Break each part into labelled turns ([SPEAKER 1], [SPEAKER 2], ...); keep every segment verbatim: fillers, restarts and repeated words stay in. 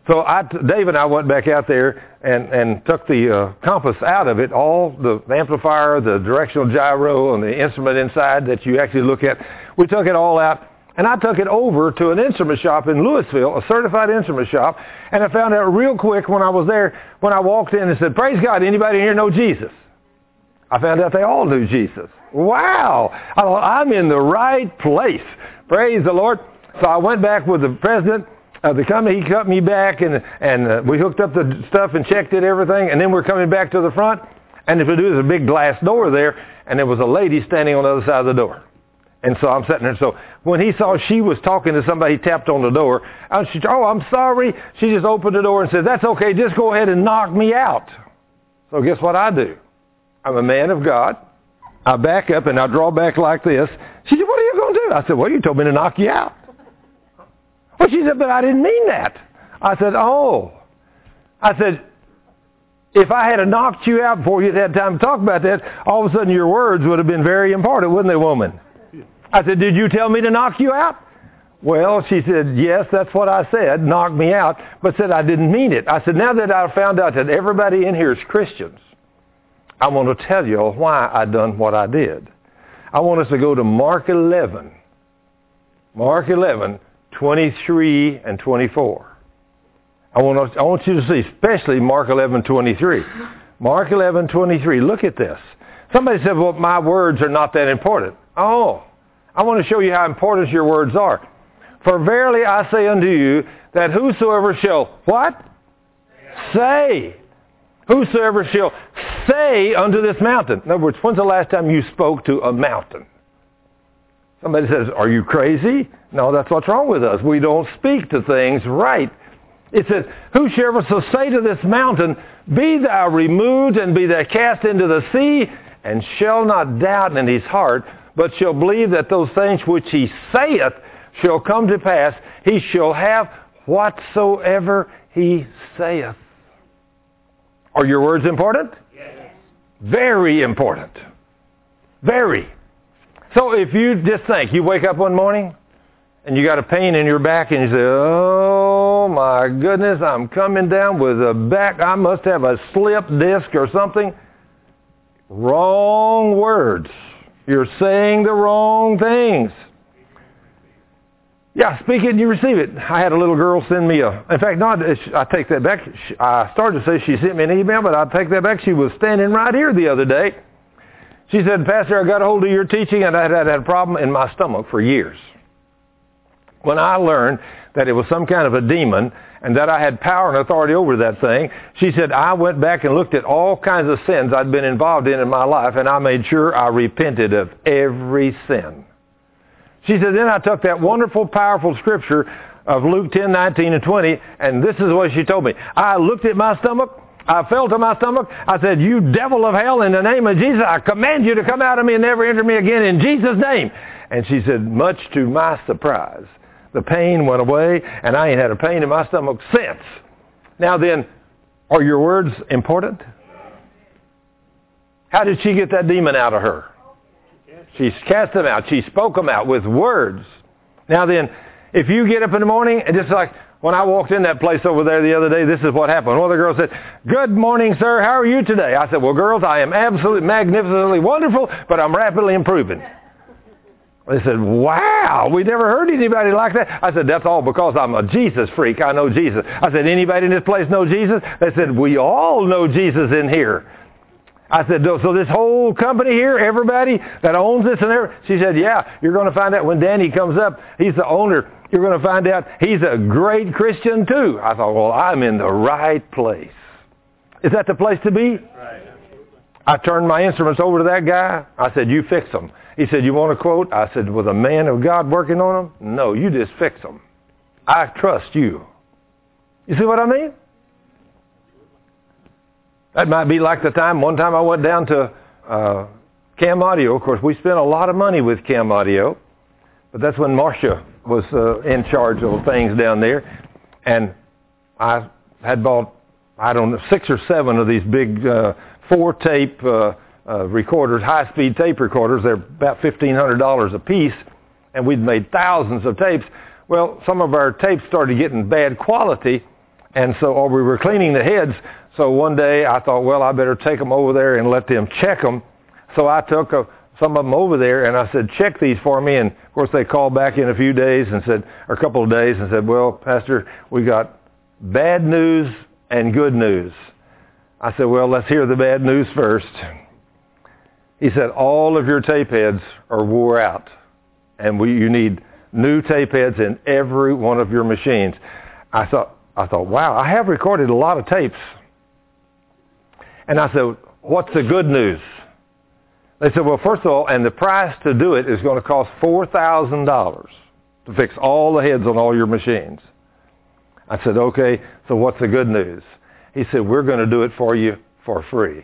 [SPEAKER 1] So I, Dave and I went back out there and, and took the uh, compass out of it, all the amplifier, the directional gyro, and the instrument inside that you actually look at. We took it all out, and I took it over to an instrument shop in Louisville, a certified instrument shop, and I found out real quick when I was there, when I walked in and said, "Praise God, anybody here know Jesus?" I found out they all knew Jesus. Wow! I thought, I'm in the right place. Praise the Lord. So I went back with the president of the company. He cut me back, and and uh, we hooked up the stuff and checked it, everything, and then we're coming back to the front, and if we do, there's a big glass door there, and there was a lady standing on the other side of the door. And so I'm sitting there. So when he saw she was talking to somebody, he tapped on the door. And she said, "Oh, I'm sorry." She just opened the door and said, "That's okay. Just go ahead and knock me out." So guess what I do? I'm a man of God. I back up and I draw back like this. She said, "What are you going to do?" I said, "Well, you told me to knock you out." Well, she said, "But I didn't mean that." I said, "Oh." I said, if I had knocked you out before you had time to talk about that, all of a sudden your words would have been very important, wouldn't they, woman? I said, "Did you tell me to knock you out?" Well, she said, "Yes, that's what I said, knock me out," but said I didn't mean it. I said, "Now that I found out that everybody in here is Christians, I want to tell you why I done what I did." I want us to go to Mark eleven. Mark eleven, twenty-three and twenty-four. I want, to, I want you to see, especially Mark eleven, twenty-three. Mark eleven, twenty-three. Look at this. Somebody said, "Well, my words are not that important." Oh, I want to show you how important your words are. "For verily I say unto you, that whosoever shall," what? Say. "Whosoever shall say unto this mountain." In other words, when's the last time you spoke to a mountain? Somebody says, "Are you crazy?" No, that's what's wrong with us. We don't speak to things right. It says, "Whosoever shall say to this mountain, Be thou removed, and be thou cast into the sea, and shall not doubt in his heart, but shall believe that those things which he saith shall come to pass, he shall have whatsoever he saith." Are your words important? Yes. Very important. Very. So if you just think, you wake up one morning and you got a pain in your back and you say, "Oh my goodness, I'm coming down with a back, I must have a slip disc or something." Wrong words. You're saying the wrong things. Yeah, speak it and you receive it. I had a little girl send me a, in fact, no, I take that back. I started to say she sent me an email, but I take that back. She was standing right here the other day. She said, "Pastor, I got a hold of your teaching, and I had had a problem in my stomach for years. When I learned that it was some kind of a demon and that I had power and authority over that thing," she said, "I went back and looked at all kinds of sins I'd been involved in in my life, and I made sure I repented of every sin." She said, "Then I took that wonderful, powerful scripture of Luke ten, nineteen, and twenty, and this is what she told me. I looked at my stomach. I felt in my stomach. I said, 'You devil of hell, in the name of Jesus, I command you to come out of me and never enter me again in Jesus' name.'" And she said, much to my surprise, the pain went away, and I ain't had a pain in my stomach since. Now then, are your words important? How did she get that demon out of her? She cast them out. She spoke them out with words. Now then, if you get up in the morning, and just like when I walked in that place over there the other day, this is what happened. One of the girls said, "Good morning, sir. How are you today?" I said, "Well, girls, I am absolutely magnificently wonderful, but I'm rapidly improving." They said, "Wow, we never heard anybody like that." I said, "That's all because I'm a Jesus freak. I know Jesus." I said, "Anybody in this place know Jesus?" They said, "We all know Jesus in here." I said, "So this whole company here, everybody that owns this and everything?" She said, "Yeah, you're going to find out when Danny comes up. He's the owner. You're going to find out he's a great Christian too." I thought, well, I'm in the right place. Is that the place to be? Right. I turned my instruments over to that guy. I said, "You fix them." He said, "You want a quote?" I said, "With a man of God working on them?" "No, you just fix them. I trust you." You see what I mean? That might be like the time, one time I went down to uh, Cam Audio. Of course, we spent a lot of money with Cam Audio, but that's when Marcia was uh, in charge of things down there. And I had bought, I don't know, six or seven of these big uh, four-tape uh, uh, recorders, high-speed tape recorders. They're about fifteen hundred dollars a piece, and we'd made thousands of tapes. Well, some of our tapes started getting bad quality, And so, or we were cleaning the heads. So one day I thought, well, I better take them over there and let them check them. So I took a, some of them over there and I said, check these for me. And of course they called back in a few days and said, or a couple of days and said, well, Pastor, we got bad news and good news. I said, well, let's hear the bad news first. He said, all of your tape heads are wore out and we, you need new tape heads in every one of your machines. I thought, I thought, wow, I have recorded a lot of tapes. And I said, what's the good news? They said, well, first of all, and the price to do it is going to cost four thousand dollars to fix all the heads on all your machines. I said, okay, so what's the good news? He said, we're going to do it for you for free.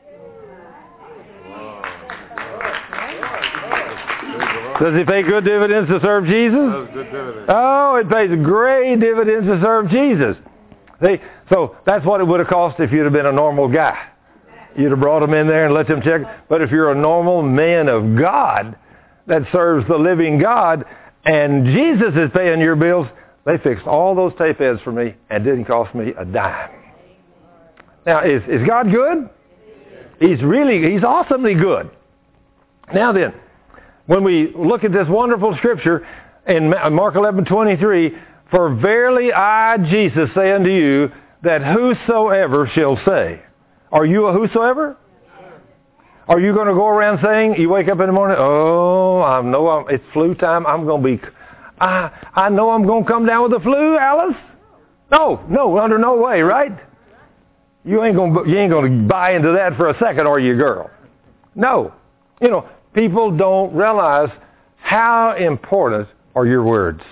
[SPEAKER 1] Does it pay good dividends to serve Jesus? Oh, it pays great dividends to serve Jesus. They, so that's what it would have cost if you'd have been a normal guy. You'd have brought them in there and let them check. But if you're a normal man of God that serves the living God and Jesus is paying your bills, they fixed all those tape heads for me and didn't cost me a dime. Now, is, is God good? He's really, he's awesomely good. Now then, when we look at this wonderful scripture in Mark eleven twenty-three, for verily I, Jesus, say unto you, that whosoever shall say. Are you a whosoever? Are you going to go around saying, you wake up in the morning, oh, I know I'm, it's flu time, I'm going to be, I, I know I'm going to come down with the flu, Alice? No, no, under no way, right? You ain't going to, you ain't going to buy into that for a second, are you, girl? No. You know, people don't realize how important are your words.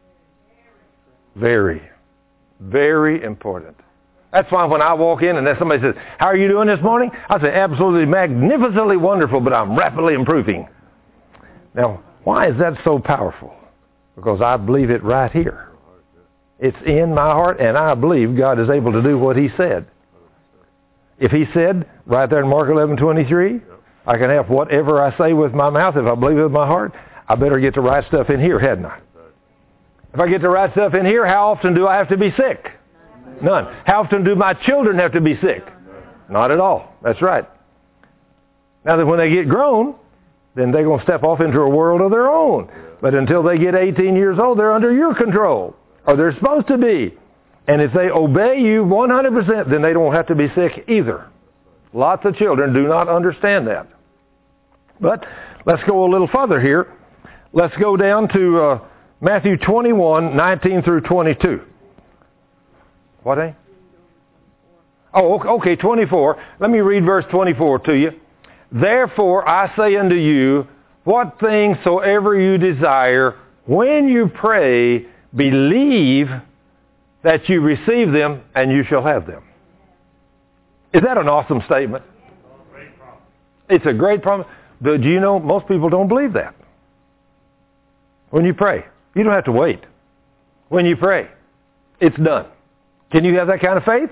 [SPEAKER 1] Very, very important. That's why when I walk in and then somebody says, how are you doing this morning? I say, absolutely magnificently wonderful, but I'm rapidly improving. Now, why is that so powerful? Because I believe it right here. It's in my heart, and I believe God is able to do what He said. If He said, right there in Mark eleven twenty-three, I can have whatever I say with my mouth. If I believe it with my heart, I better get the right stuff in here, hadn't I? If I get the right stuff in here, how often do I have to be sick? None. How often do my children have to be sick? Not at all. That's right. Now that when they get grown, then they're going to step off into a world of their own. But until they get eighteen years old, they're under your control. Or they're supposed to be. And if they obey you one hundred percent, then they don't have to be sick either. Lots of children do not understand that. But let's go a little further here. Let's go down to uh, Matthew twenty-one, nineteen through twenty-two. What, eh? Oh, okay, twenty-four. Let me read verse twenty-four to you. Therefore I say unto you, what things soever you desire, when you pray, believe that you receive them, and you shall have them. Is that an awesome statement? It's a great promise. Do you know most people don't believe that? When you pray, you don't have to wait. When you pray, it's done. Can you have that kind of faith?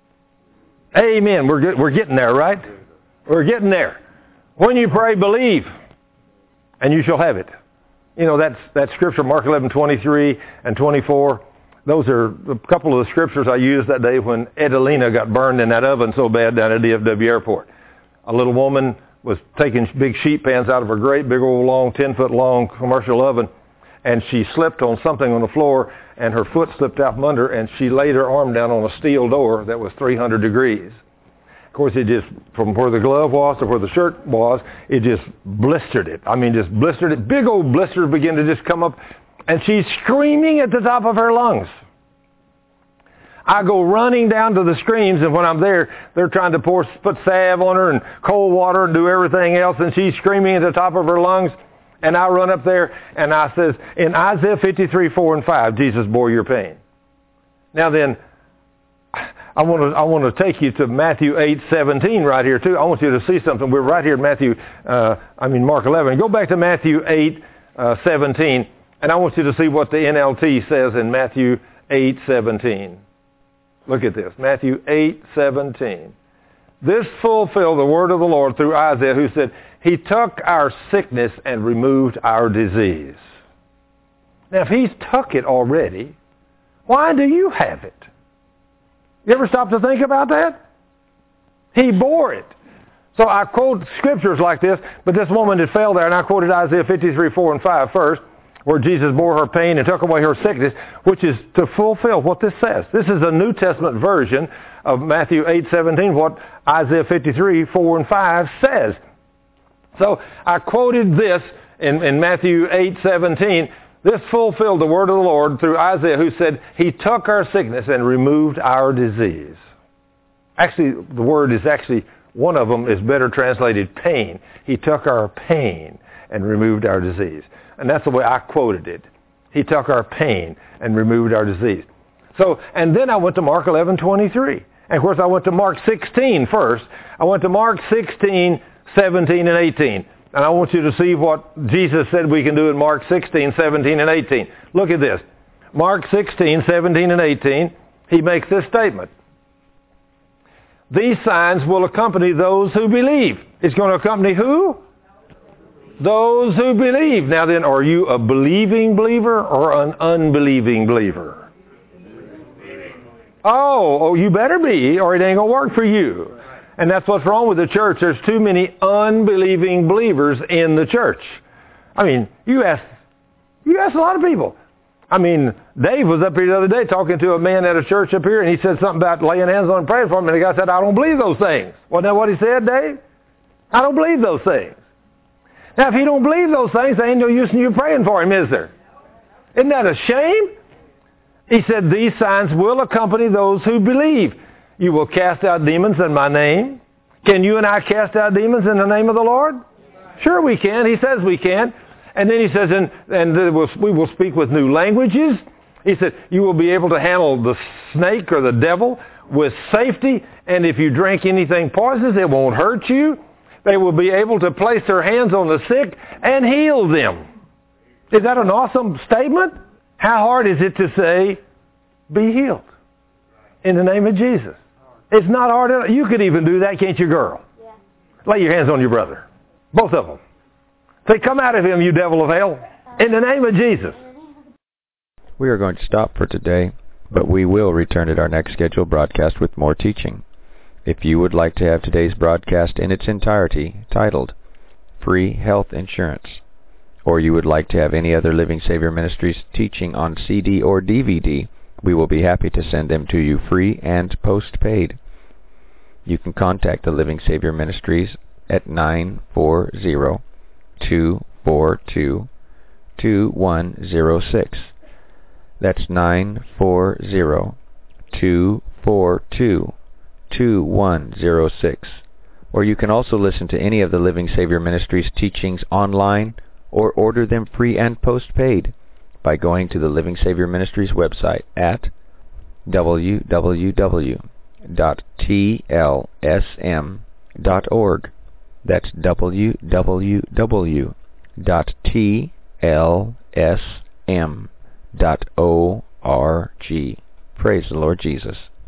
[SPEAKER 1] Amen. We're get, we're getting there, right? We're getting there. When you pray, believe, and you shall have it. You know, that's that scripture, Mark eleven twenty-three and twenty-four. Those are a couple of the scriptures I used that day when Edelina got burned in that oven so bad down at D F W Airport. A little woman was taking big sheet pans out of a great big old long, ten foot long commercial oven, and she slipped on something on the floor, and her foot slipped out from under, and she laid her arm down on a steel door that was three hundred degrees. Of course, it just, from where the glove was to where the shirt was, it just blistered it. I mean, just blistered it. Big old blisters began to just come up, and she's screaming at the top of her lungs. I go running down to the streams, and when I'm there, they're trying to pour, put salve on her and cold water and do everything else, and she's screaming at the top of her lungs. And I run up there, and I says, in Isaiah fifty-three, four and five, Jesus bore your pain. Now then, I want to I want to take you to Matthew eight, seventeen right here too. I want you to see something. We're right here in Matthew, uh, I mean Mark eleven. Go back to Matthew eight, uh, seventeen, and I want you to see what the N L T says in Matthew eight, seventeen. Look at this, Matthew eight, seventeen. This fulfilled the word of the Lord through Isaiah, who said, He took our sickness and removed our disease. Now, if He's took it already, why do you have it? You ever stop to think about that? He bore it. So I quote scriptures like this, but this woman that fell there, and I quoted Isaiah fifty-three, four and five first, where Jesus bore her pain and took away her sickness, which is to fulfill what this says. This is a New Testament version of Matthew eight seventeen, what Isaiah fifty-three, four and five says. So I quoted this in, in Matthew eight seventeen. This fulfilled the word of the Lord through Isaiah, who said, He took our sickness and removed our disease. Actually, the word is actually, one of them is better translated pain. He took our pain and removed our disease. And that's the way I quoted it. He took our pain and removed our disease. So, and then I went to Mark eleven twenty-three. And of course I went to Mark sixteen first. I went to Mark sixteen, seventeen, and eighteen. And I want you to see what Jesus said we can do in Mark sixteen, seventeen, and eighteen. Look at this. Mark sixteen, seventeen, and eighteen, he makes this statement. These signs will accompany those who believe. It's going to accompany who? Those who believe. Now then, are you a believing believer or an unbelieving believer? Oh, oh, you better be, or it ain't going to work for you. And that's what's wrong with the church. There's too many unbelieving believers in the church. I mean, you ask, you ask a lot of people. I mean, Dave was up here the other day talking to a man at a church up here, and he said something about laying hands on and praying for him, and the guy said, I don't believe those things. Wasn't that what he said, Dave? I don't believe those things. Now, if he don't believe those things, there ain't no use in you praying for him, is there? Isn't that a shame? He said, these signs will accompany those who believe. You will cast out demons in my name. Can you and I cast out demons in the name of the Lord? Sure we can. He says we can. And then he says, and, and we will speak with new languages. He said, you will be able to handle the snake or the devil with safety. And if you drink anything poisonous, it won't hurt you. They will be able to place their hands on the sick and heal them. Is that an awesome statement? How hard is it to say, be healed in the name of Jesus? It's not hard. You could even do that, can't you, girl? Yeah. Lay your hands on your brother. Both of them. Say, come out of him, you devil of hell, in the name of Jesus.
[SPEAKER 2] We are going to stop for today, but we will return at our next scheduled broadcast with more teaching. If you would like to have today's broadcast in its entirety, titled Free Health Insurance, or you would like to have any other Living Savior Ministries teaching on C D or D V D, we will be happy to send them to you free and postpaid. You can contact the Living Savior Ministries at nine four zero, two four two, two one zero six. That's nine four zero, two four two, two one zero six. Or you can also listen to any of the Living Savior Ministries teachings online or order them free and postpaid by going to the Living Savior Ministries website at w w w dot t l s m dot org. That's w w w dot t l s m dot org. Praise the Lord Jesus.